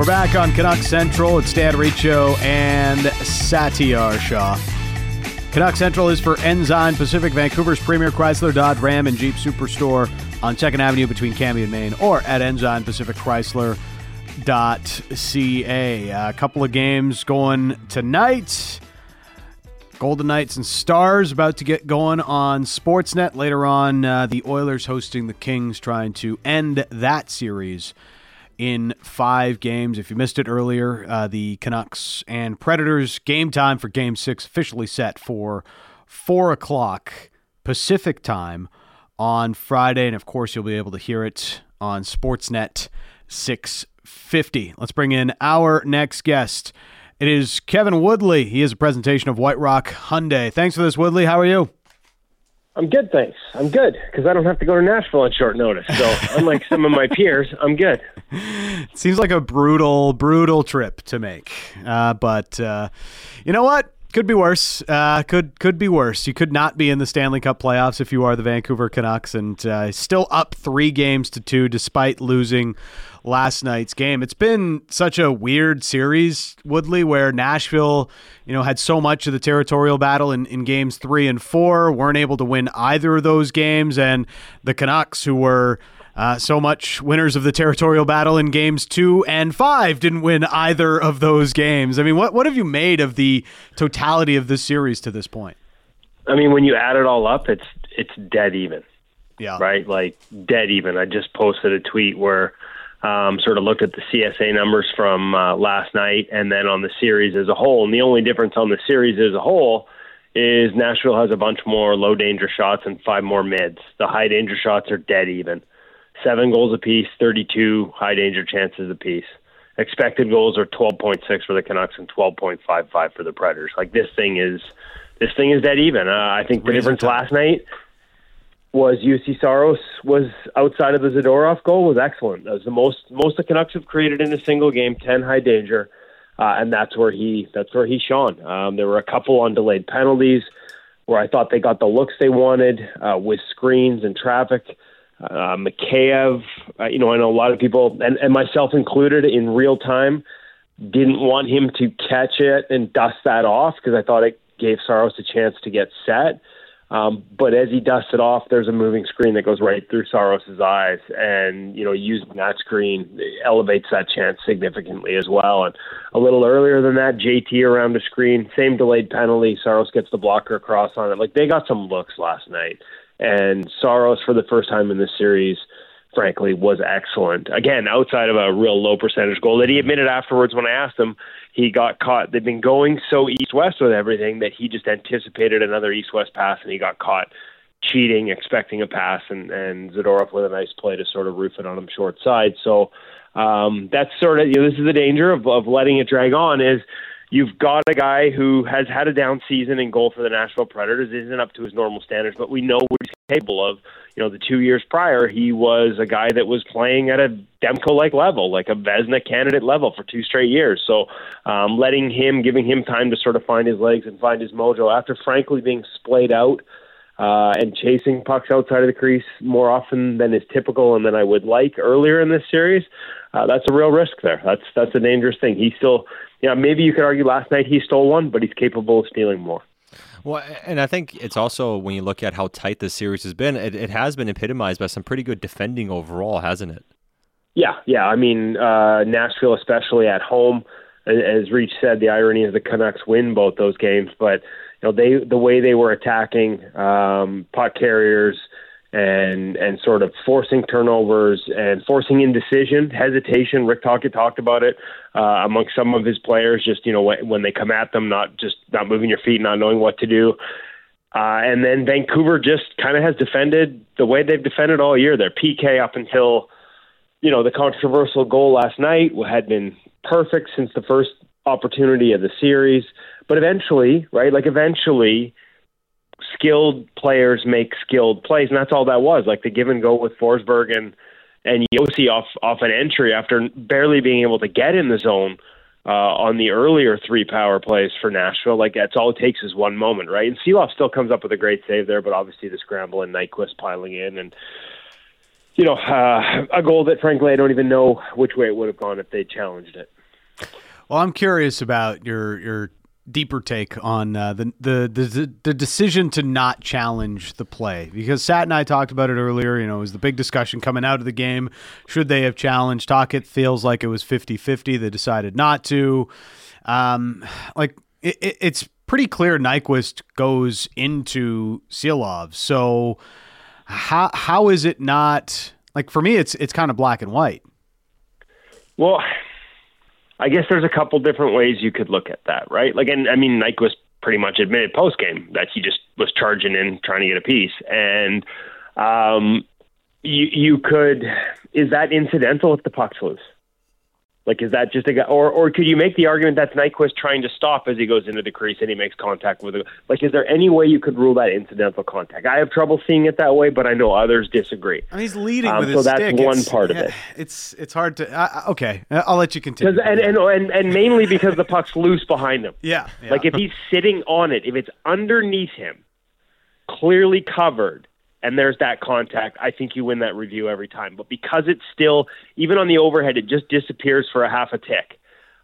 We're back on Canucks Central. It's Dan Riccio and Satyar Shah. Canucks Central is for Ensign Pacific, Vancouver's premier Chrysler, Dodge, Ram, and Jeep Superstore on 2nd Avenue between Cambie and Maine, or at ensignpacificchrysler.ca. A couple of games going tonight. Golden Knights and Stars about to get going on Sportsnet. Later on, the Oilers hosting the Kings, trying to end that series in 5 games. If you missed it earlier, the Canucks and Predators game time for Game 6 officially set for 4 o'clock Pacific time on Friday. And, of course, you'll be able to hear it on Sportsnet 650. Let's bring in our next guest. It is Kevin Woodley. He is a presentation of White Rock Hyundai. Thanks for this, Woodley. How are you? I'm good, thanks. I'm good because I don't have to go to Nashville on short notice. So unlike some of my peers, I'm good. It seems like a brutal trip to make. But you know what? Could be worse. Could be worse. You could not be in the Stanley Cup playoffs if you are the Vancouver Canucks, and still up 3-2 despite losing last night's game. It's been such a weird series, Woodley, where Nashville, had so much of the territorial battle in games 3 and 4, weren't able to win either of those games, and the Canucks, who were so much winners of the territorial battle in games 2 and 5, didn't win either of those games. I mean, what have you made of the totality of this series to this point? I mean, when you add it all up, it's dead even. Yeah. Right? Like, dead even. I just posted a tweet where sort of looked at the CSA numbers from last night and then on the series as a whole. And the only difference on the series as a whole is Nashville has a bunch more low-danger shots and 5 more mids. The high-danger shots are dead even. 7 goals apiece, 32 high-danger chances apiece. Expected goals are 12.6 for the Canucks and 12.55 for the Predators. Like, this thing is dead even. I think the difference last night was UC Saros was outside of the Zadorov goal was excellent. That was the most the Canucks have created in a single game, 10 high danger, and that's where he shone. There were a couple on delayed penalties where I thought they got the looks they wanted with screens and traffic. Mikheyev, I know a lot of people, and myself included, in real time, didn't want him to catch it and dust that off because I thought it gave Saros a chance to get set. But as he dusts it off, there's a moving screen that goes right through Saros' eyes, and using that screen elevates that chance significantly as well. And a little earlier than that, JT around the screen, same delayed penalty. Saros gets the blocker across on it. Like, they got some looks last night, and Saros, for the first time in this series, frankly, was excellent. Again, outside of a real low percentage goal that he admitted afterwards when I asked him, he got caught. They've been going so east-west with everything that he just anticipated another east-west pass, and he got caught cheating, expecting a pass, and Zadorov with a nice play to sort of roof it on him short side. So that's sort of, this is the danger of letting it drag on, is you've got a guy who has had a down season in goal for the Nashville Predators, isn't up to his normal standards, but we know what he's capable of. The 2 years prior, he was a guy that was playing at a Demko-like level, like a Vezina candidate level for 2 straight years. So giving him time to sort of find his legs and find his mojo after frankly being splayed out and chasing pucks outside of the crease more often than is typical and than I would like earlier in this series, that's a real risk there. That's a dangerous thing. He still, maybe you could argue last night he stole one, but he's capable of stealing more. Well, and I think it's also, when you look at how tight this series has been, it has been epitomized by some pretty good defending overall, hasn't it? Yeah. I mean, Nashville, especially at home, as Reach said, the irony is the Canucks win both those games, but the way they were attacking puck carriers and sort of forcing turnovers and forcing indecision, hesitation. Rick Tocchet talked about it among some of his players, just, when they come at them, not moving your feet, not knowing what to do. And then Vancouver just kind of has defended the way they've defended all year. Their PK up until, the controversial goal last night had been perfect since the first opportunity of the series. But eventually, skilled players make skilled plays, and that's all that was. Like the give and go with Forsberg and Josi off an entry after barely being able to get in the zone on the earlier 3 power plays for Nashville. Like, that's all it takes is one moment, right? And Seeloff still comes up with a great save there, but obviously the scramble and Nyquist piling in, and a goal that frankly I don't even know which way it would have gone if they challenged it. Well, I'm curious about your deeper take on the decision to not challenge the play, because Sat and I talked about it earlier. It was the big discussion coming out of the game. Should they have challenged? Tocchet feels like it was 50-50. They decided not to. It's pretty clear Nyquist goes into Silovs. So how is it not, like, for me, it's kind of black and white. Well, I guess there's a couple different ways you could look at that, right? Nyquist pretty much admitted post-game that he just was charging in, trying to get a piece. And you could, is that incidental if the puck's loose? Like, is that just a guy, or could you make the argument that's Nyquist trying to stop as he goes into the crease and he makes contact with it? Like, is there any way you could rule that incidental contact? I have trouble seeing it that way, but I know others disagree. And he's leading with his stick. So that's one part of it. It's hard to. Okay, I'll let you continue. And mainly because the puck's loose behind him. Yeah. Like, if he's sitting on it, if it's underneath him, clearly covered, and there's that contact, I think you win that review every time. But because it's still, even on the overhead, it just disappears for a half a tick.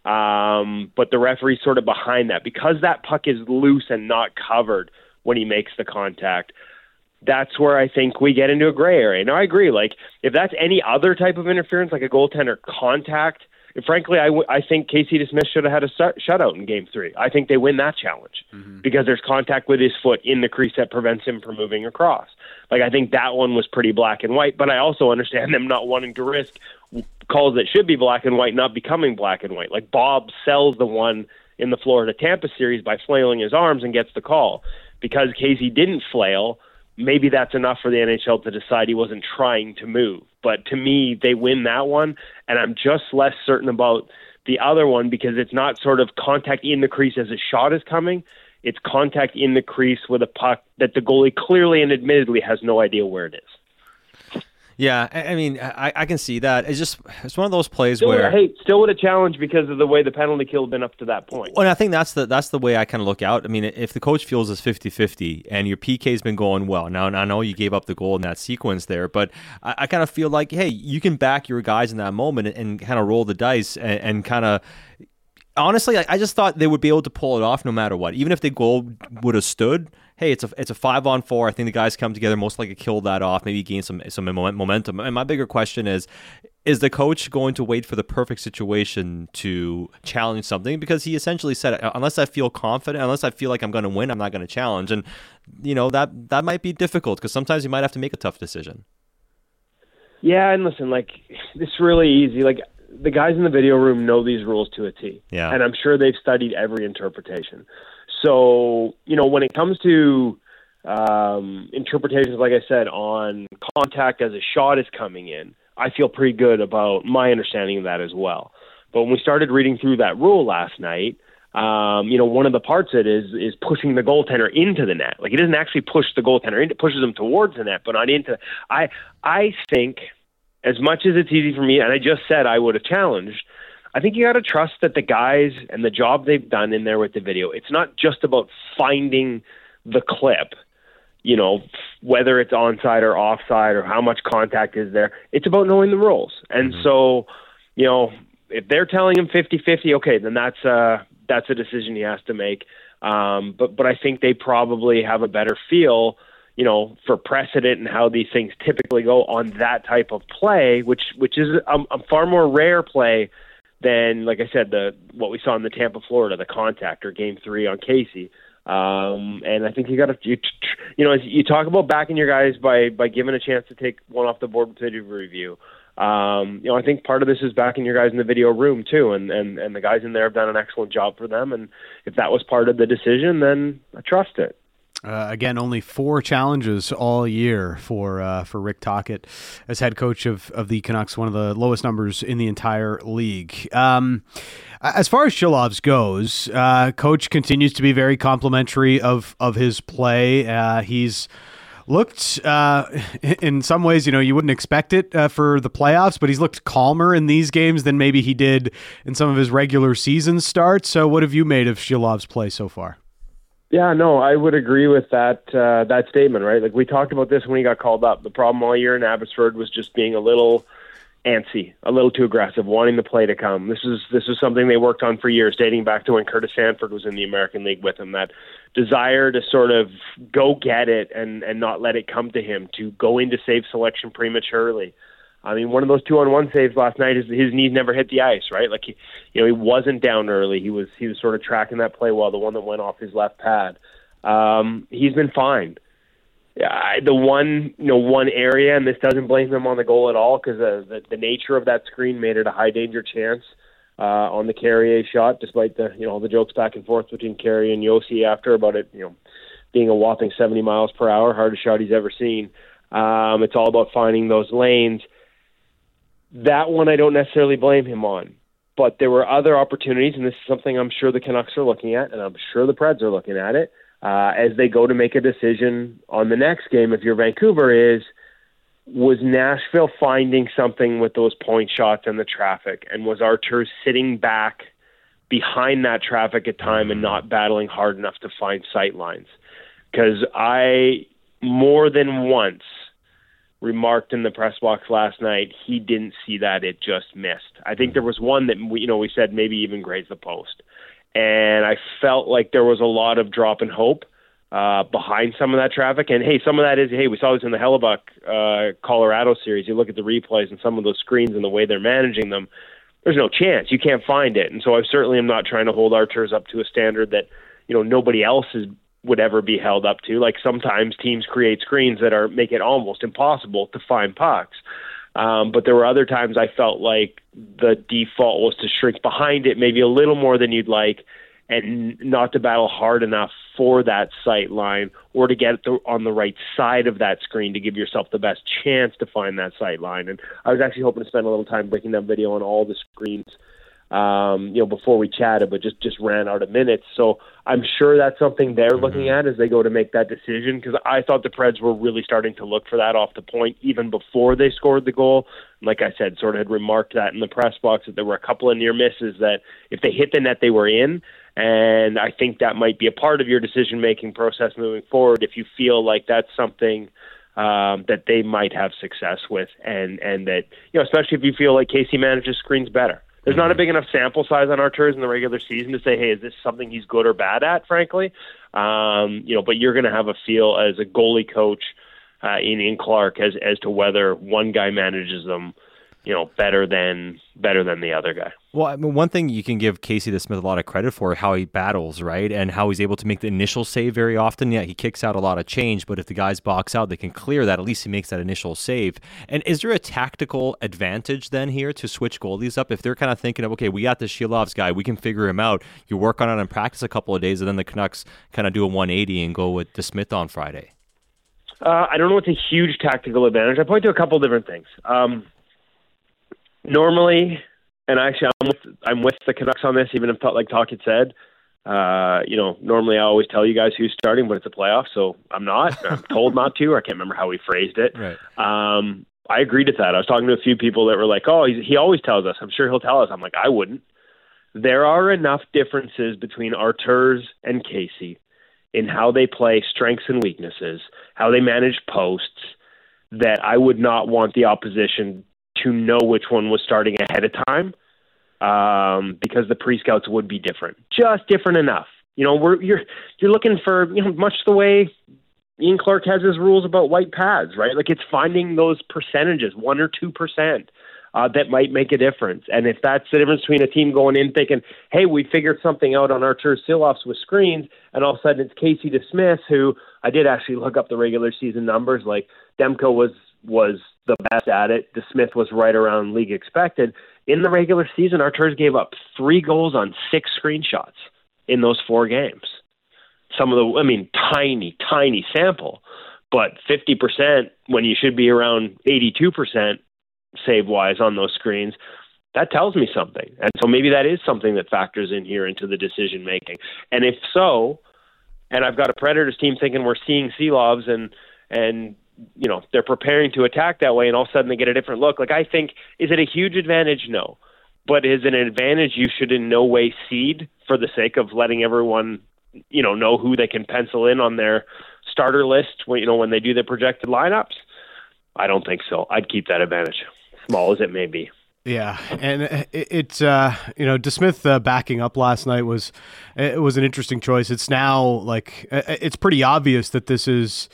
But the referee's sort of behind that. Because that puck is loose and not covered when he makes the contact, that's where I think we get into a gray area. Now, I agree. Like, if that's any other type of interference, like a goaltender contact, frankly, I think Casey DeSmith should have had a shutout in Game 3. I think they win that challenge because there's contact with his foot in the crease that prevents him from moving across. Like, I think that one was pretty black and white, but I also understand them not wanting to risk calls that should be black and white not becoming black and white. Like, Bob sells the one in the Florida-Tampa series by flailing his arms and gets the call. Because Casey didn't flail, maybe that's enough for the NHL to decide he wasn't trying to move. But to me, they win that one, and I'm just less certain about the other one because it's not sort of contact in the crease as a shot is coming. It's contact in the crease with a puck that the goalie clearly and admittedly has no idea where it is. Yeah, I mean, I can see that. It's one of those plays still where still would have challenged because of the way the penalty kill had been up to that point. Well, and I think that's the way I kind of look out. I mean, if the coach feels it's 50-50 and your PK's been going well, now I know you gave up the goal in that sequence there, but I kind of feel like, hey, you can back your guys in that moment and kind of roll the dice and kind of. Honestly, I just thought they would be able to pull it off no matter what. Even if the goal would have stood, hey, it's a 5-on-4. I think the guys come together, most likely kill that off, maybe gain some momentum. And my bigger question is the coach going to wait for the perfect situation to challenge something? Because he essentially said, unless I feel confident, unless I feel like I'm going to win, I'm not going to challenge. And, that might be difficult because sometimes you might have to make a tough decision. Yeah, and listen, like, it's really easy. Like, the guys in the video room know these rules to a T. Yeah. And I'm sure they've studied every interpretation. So, when it comes to interpretations, like I said, on contact as a shot is coming in, I feel pretty good about my understanding of that as well. But when we started reading through that rule last night, one of the parts of it is pushing the goaltender into the net. Like, it doesn't actually push the goaltender in, it pushes him towards the net, but not into. I think, as much as it's easy for me, and I just said I would have challenged, I think you got to trust that the guys and the job they've done in there with the video, it's not just about finding the clip, whether it's onside or offside or how much contact is there. It's about knowing the rules. And so, if they're telling him 50-50, okay, then that's a decision he has to make. But I think they probably have a better feel for precedent and how these things typically go on that type of play, which is a far more rare play than, like I said, what we saw in the Tampa, Florida, the contact or Game 3 on Casey. And I think you got to, as you talk about backing your guys by giving a chance to take one off the board with video review. I think part of this is backing your guys in the video room too, and the guys in there have done an excellent job for them. And if that was part of the decision, then I trust it. Again, only 4 challenges all year for Rick Tocchet as head coach of the Canucks, one of the lowest numbers in the entire league. As far as Silovs goes, coach continues to be very complimentary of his play. He's looked, in some ways, you wouldn't expect it for the playoffs, but he's looked calmer in these games than maybe he did in some of his regular season starts. So what have you made of Silovs' play so far? Yeah, no, I would agree with that statement, right? Like, we talked about this when he got called up. The problem all year in Abbotsford was just being a little, antsy, a little too aggressive, wanting the play to come. This is something they worked on for years, dating back to when Curtis Sanford was in the American League with him. That desire to sort of go get it and not let it come to him, to go into save selection prematurely. I mean, one of those 2-on-1 saves last night, his knees never hit the ice, right? Like he wasn't down early. He was sort of tracking that play well, the one that went off his left pad. He's been fine. The one area, and this doesn't blame him on the goal at all, because the nature of that screen made it a high danger chance on the Carrier shot, despite the jokes back and forth between Carrier and Yossi after about it being a whopping 70 miles per hour, hardest shot he's ever seen. It's all about finding those lanes. That one I don't necessarily blame him on, but there were other opportunities, and this is something I'm sure the Canucks are looking at, and I'm sure the Preds are looking at it. As they go to make a decision on the next game, if you're Vancouver, was Nashville finding something with those point shots and the traffic? And was Arturs sitting back behind that traffic at time and not battling hard enough to find sight lines? Because I, more than once, remarked in the press box last night, he didn't see that, it just missed. I think there was one that we said maybe even grazed the post. And I felt like there was a lot of drop in hope behind some of that traffic. And, hey, some of that is, we saw this in the Hellebuck Colorado series. You look at the replays and some of those screens and the way they're managing them, there's no chance. You can't find it. And so I certainly am not trying to hold Arturs up to a standard that, nobody else would ever be held up to. Like sometimes teams create screens that make it almost impossible to find pucks. But there were other times I felt like the default was to shrink behind it maybe a little more than you'd like, and not to battle hard enough for that sight line, or to get on the right side of that screen to give yourself the best chance to find that sight line. And I was actually hoping to spend a little time breaking down video on all the screens before we chatted, but just ran out of minutes. So I'm sure that's something they're looking at as they go to make that decision, because I thought the Preds were really starting to look for that off the point even before they scored the goal. Like I said, sort of had remarked that in the press box, that there were a couple of near misses that if they hit the net, they were in. And I think that might be a part of your decision-making process moving forward if you feel like that's something that they might have success with, and that, especially if you feel like Casey manages screens better. There's not a big enough sample size on Arturs in the regular season to say, hey, is this something he's good or bad at, frankly? But you're going to have a feel as a goalie coach in Ian Clark as to whether one guy manages them, better than the other guy. Well, I mean, one thing you can give Casey DeSmith a lot of credit for, how he battles, right? And how he's able to make the initial save very often. Yeah, he kicks out a lot of change, but if the guys box out, they can clear that. At least he makes that initial save. And is there a tactical advantage then here to switch goalies up? If they're kind of thinking of, okay, we got the Shilovs guy, we can figure him out. You work on it in practice a couple of days, and then the Canucks kind of do a 180 and go with DeSmith on Friday. I don't know it's a huge tactical advantage. I point to a couple of different things. Normally, and actually I'm with the Canucks on this, even if like Talk had said, normally I always tell you guys who's starting, but it's a playoff, so I'm not. I'm told not to, or I can't remember how he phrased it. Right. I agreed with that. I was talking to a few people that were like, oh, he always tells us. I'm sure he'll tell us. I'm like, I wouldn't. There are enough differences between Arturs and Casey in how they play strengths and weaknesses, how they manage posts, that I would not want the opposition to know which one was starting ahead of time, because the pre-scouts would be different, just different enough. You're looking for, much the way Ian Clark has his rules about white pads, right? Like it's finding those percentages, 1 or 2%, that might make a difference. And if that's the difference between a team going in thinking, hey, we figured something out on Arturs Silovs with screens, and all of a sudden it's Casey DeSmith, who I did actually look up the regular season numbers. Like Demko was the best at it. DeSmith was right around league expected. In the regular season, Arturs gave up 3 goals on 6 screenshots in those 4 games. Some of tiny sample, but 50% when you should be around 82% save-wise on those screens, that tells me something. And so maybe that is something that factors in here into the decision-making. And if so, and I've got a Predators team thinking we're seeing Silovs and they're preparing to attack that way, and all of a sudden they get a different look. Like, I think, is it a huge advantage? No. But is it an advantage you should in no way cede for the sake of letting everyone, know who they can pencil in on their starter list when they do their projected lineups? I don't think so. I'd keep that advantage. small as it may be. Yeah, and it's DeSmith backing up last night was an interesting choice. It's now like it's pretty obvious that this is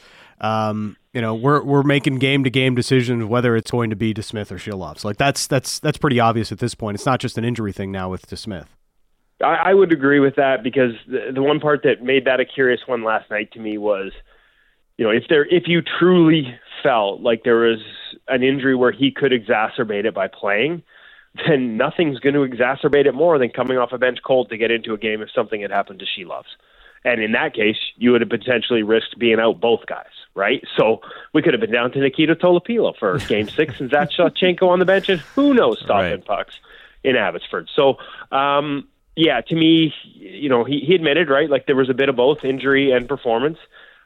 we're making game to game decisions whether it's going to be DeSmith or Shilovs. Like that's pretty obvious at this point. It's not just an injury thing now with DeSmith. I would agree with that, because the one part that made that a curious one last night to me was, if you truly felt like there was an injury where he could exacerbate it by playing, then nothing's going to exacerbate it more than coming off a bench cold to get into a game if something had happened to Shilovs. And in that case, you would have potentially risked being out both guys, right? So we could have been down to Nikita Tolopilo for Game 6 and Zach Shevchenko on the bench, and who knows stopping pucks in Abbotsford. So, to me, he admitted, right, like there was a bit of both injury and performance.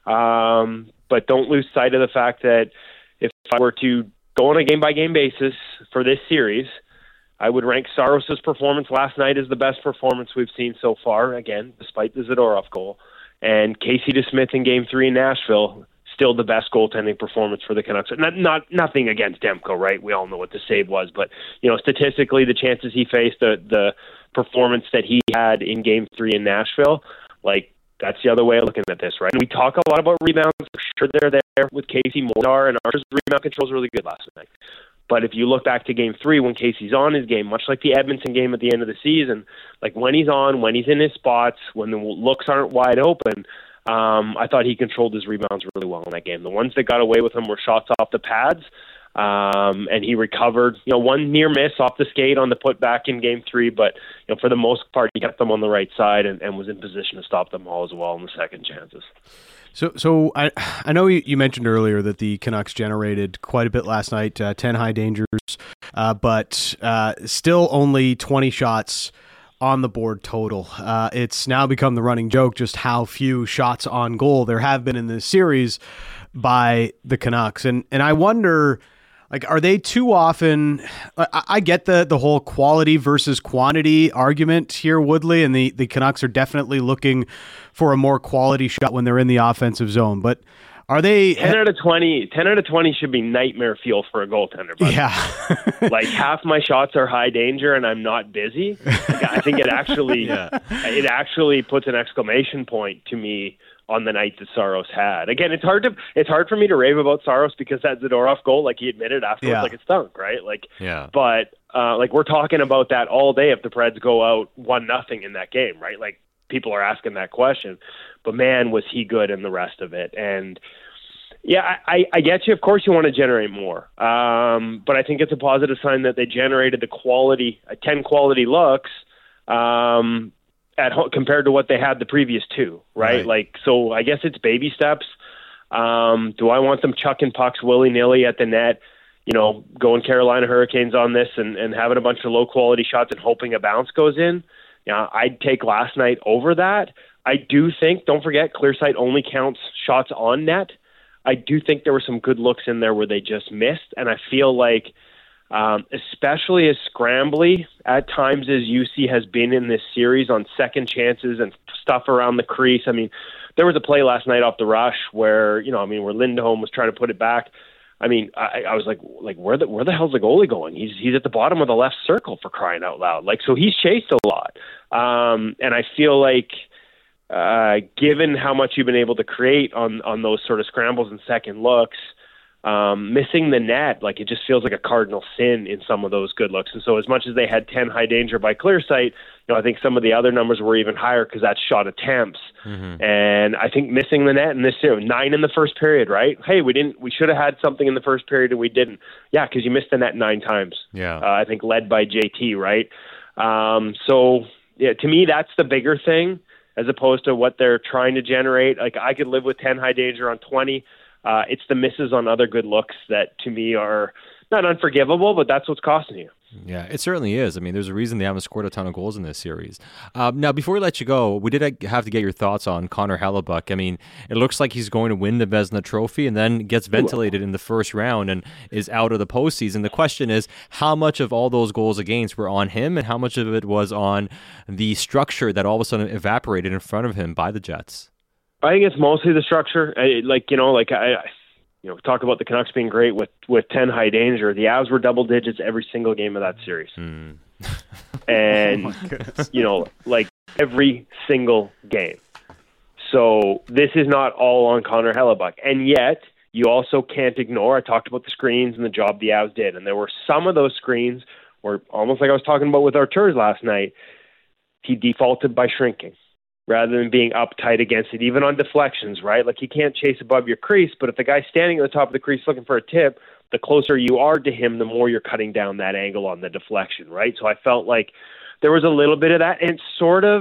But don't lose sight of the fact that if I were to go on a game-by-game basis for this series, I would rank Saros' performance last night as the best performance we've seen so far, again, despite the Zadorov goal. And Casey DeSmith in Game 3 in Nashville, still the best goaltending performance for the Canucks. Nothing against Demko, right? We all know what the save was. But, statistically, the chances he faced, the performance that he had in Game 3 in Nashville, like, that's the other way of looking at this, right? And we talk a lot about rebounds. For sure they're there with Casey Monar, and our rebound control is really good last night. But if you look back to Game 3, when Casey's on his game, much like the Edmonton game at the end of the season, like when he's on, when he's in his spots, when the looks aren't wide open, I thought he controlled his rebounds really well in that game. The ones that got away with him were shots off the pads, and he recovered, one near miss off the skate on the putback in Game 3, but for the most part, he kept them on the right side and was in position to stop them all as well in the second chances. So I know you mentioned earlier that the Canucks generated quite a bit last night, 10 high dangers, but still only 20 shots on the board total. It's now become the running joke just how few shots on goal there have been in this series by the Canucks. And I wonder, like, are they too often? I get the whole quality versus quantity argument here, Woodley, and the Canucks are definitely looking for a more quality shot when they're in the offensive zone. But are they 10 out of 20 should be nightmare fuel for a goaltender, buddy. Yeah. Like half my shots are high danger and I'm not busy. I think it actually puts an exclamation point to me on the night that Saros had. Again, it's hard for me to rave about Saros because that Zadorov goal, like he admitted afterwards, like it stunk, right? Like, but like we're talking about that all day if the Preds go out 1-0 in that game, right? Like people are asking that question, but man, was he good in the rest of it. And yeah, I get you. Of course you want to generate more. But I think it's a positive sign that they generated the quality, 10 quality looks, at home compared to what they had the previous two, right? Like, so I guess it's baby steps. Do I want them chucking pucks willy-nilly at the net, going Carolina Hurricanes on this and having a bunch of low-quality shots and hoping a bounce goes in? I'd take last night over that. I do think, don't forget, clear sight only counts shots on net. I do think there were some good looks in there where they just missed, and I feel like especially as scrambly at times as UC has been in this series on second chances and stuff around the crease. I mean, there was a play last night off the rush where, where Lindholm was trying to put it back. I mean, I was like, where the hell's the goalie going? He's at the bottom of the left circle, for crying out loud. Like, so he's chased a lot. And I feel like, given how much you've been able to create on those sort of scrambles and second looks, missing the net, like it just feels like a cardinal sin in some of those good looks. And so as much as they had 10 high danger by clear sight, I think some of the other numbers were even higher because that's shot attempts. Mm-hmm. And I think missing the net in this series, 9 in the first period, right? Hey, we should have had something in the first period and we didn't. Yeah, because you missed the net 9 times. Yeah. I think led by JT, right? So yeah, to me, that's the bigger thing as opposed to what they're trying to generate. Like I could live with 10 high danger on 20. It's the misses on other good looks that to me are not unforgivable, but that's what's costing you. Yeah, it certainly is. I mean, there's a reason they haven't scored a ton of goals in this series. Now, before we let you go, we did have to get your thoughts on Connor Hellebuyck. I mean, it looks like he's going to win the Vezina Trophy and then gets ventilated in the first round and is out of the postseason. The question is, how much of all those goals against were on him and how much of it was on the structure that all of a sudden evaporated in front of him by the Jets? I think it's mostly the structure. talk about the Canucks being great with 10 high danger. The Avs were double digits every single game of that series. And, like every single game. So this is not all on Connor Hellebuyck. And yet, you also can't ignore, I talked about the screens and the job the Avs did. And there were some of those screens where, almost like I was talking about with Arturs last night, he defaulted by shrinking rather than being uptight against it, even on deflections, right? Like, you can't chase above your crease, but if the guy's standing at the top of the crease looking for a tip, the closer you are to him, the more you're cutting down that angle on the deflection, right? So I felt like there was a little bit of that, and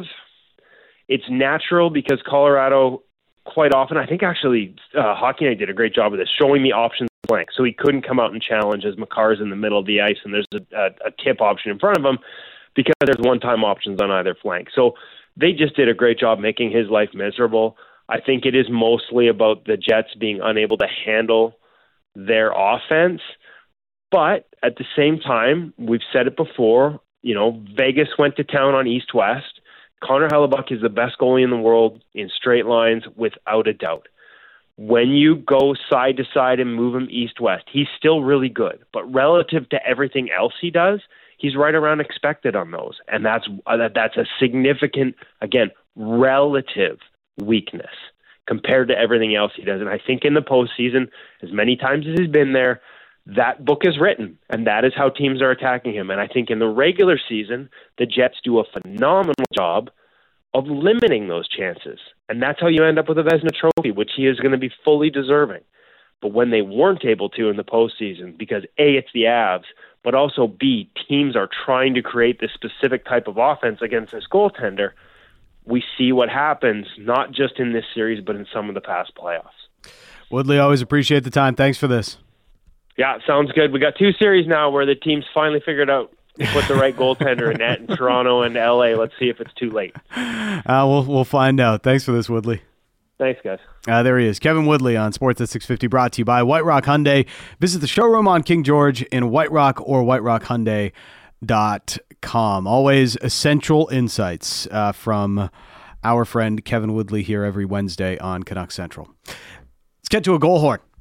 it's natural because Colorado quite often, I think actually Hockey Night did a great job of this, showing the options blank. So he couldn't come out and challenge as Makar's in the middle of the ice and there's a tip option in front of him because there's one-time options on either flank. So they just did a great job making his life miserable. I think it is mostly about the Jets being unable to handle their offense. But at the same time, we've said it before, Vegas went to town on East-West. Connor Hellebuyck is the best goalie in the world in straight lines without a doubt. When you go side to side and move him east-west, he's still really good. But relative to everything else he does, he's right around expected on those. And that's a significant, again, relative weakness compared to everything else he does. And I think in the postseason, as many times as he's been there, that book is written, and that is how teams are attacking him. And I think in the regular season, the Jets do a phenomenal job of limiting those chances. And that's how you end up with a Vezina Trophy, which he is going to be fully deserving. But when they weren't able to in the postseason, because A, it's the Avs, but also B, teams are trying to create this specific type of offense against this goaltender, we see what happens, not just in this series, but in some of the past playoffs. Woodley, always appreciate the time. Thanks for this. Yeah, sounds good. We got 2 series now where the teams finally figured out to put the right goaltender in net in Toronto and LA. Let's see if it's too late. We'll find out. Thanks for this, Woodley. Thanks, guys. There he is, Kevin Woodley on Sports at 650, brought to you by White Rock Hyundai. Visit the showroom on King George in White Rock or whiterockhyundai.com. Always essential insights from our friend Kevin Woodley here every Wednesday on Canuck Central. Let's get to a goal horn.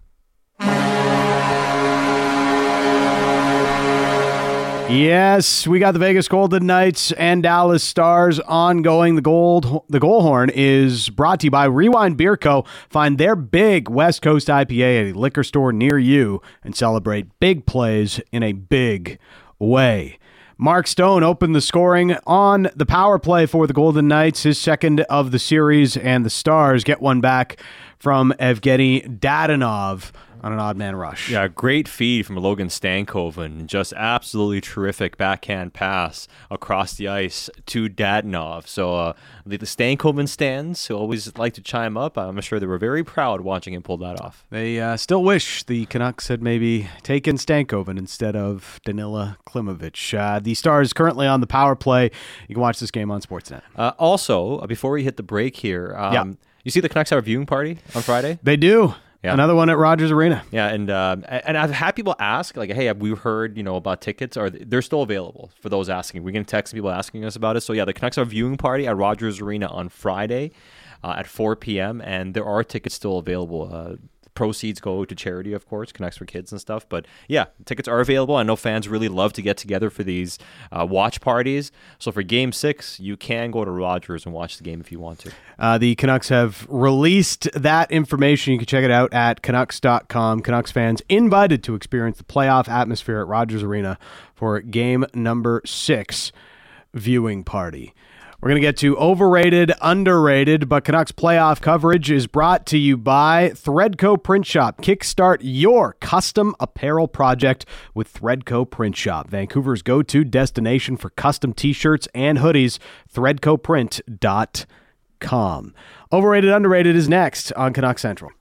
Yes, we got the Vegas Golden Knights and Dallas Stars ongoing. The goal horn is brought to you by Rewind Beer Co. Find their big West Coast IPA at a liquor store near you and celebrate big plays in a big way. Mark Stone opened the scoring on the power play for the Golden Knights, his second of the series, and the Stars get one back from Evgeny Dadonov on an odd man rush. Yeah, great feed from Logan Stankoven. Just absolutely terrific backhand pass across the ice to Dadonov. So the Stankoven stands who always like to chime up, I'm sure they were very proud watching him pull that off. They still wish the Canucks had maybe taken Stankoven instead of Danila Klimovich. The Stars currently on the power play. You can watch this game on Sportsnet. Also, before we hit the break here, you see the Canucks have a viewing party on Friday? They do. Yeah. Another one at Rogers Arena. Yeah, and I've had people ask, like, hey, have we heard, about tickets? They're still available for those asking. We're going to text people asking us about it. So, yeah, the Canucks have a viewing party at Rogers Arena on Friday at 4 p.m., and there are tickets still available. Proceeds go to charity, of course, Canucks for Kids and stuff. But, yeah, tickets are available. I know fans really love to get together for these watch parties. So for Game 6, you can go to Rogers and watch the game if you want to. The Canucks have released that information. You can check it out at Canucks.com. Canucks fans invited to experience the playoff atmosphere at Rogers Arena for Game number 6 viewing party. We're going to get to overrated, underrated, but Canucks playoff coverage is brought to you by Threadco Print Shop. Kickstart your custom apparel project with Threadco Print Shop, Vancouver's go-to destination for custom t-shirts and hoodies, threadcoprint.com. Overrated, underrated is next on Canuck Central.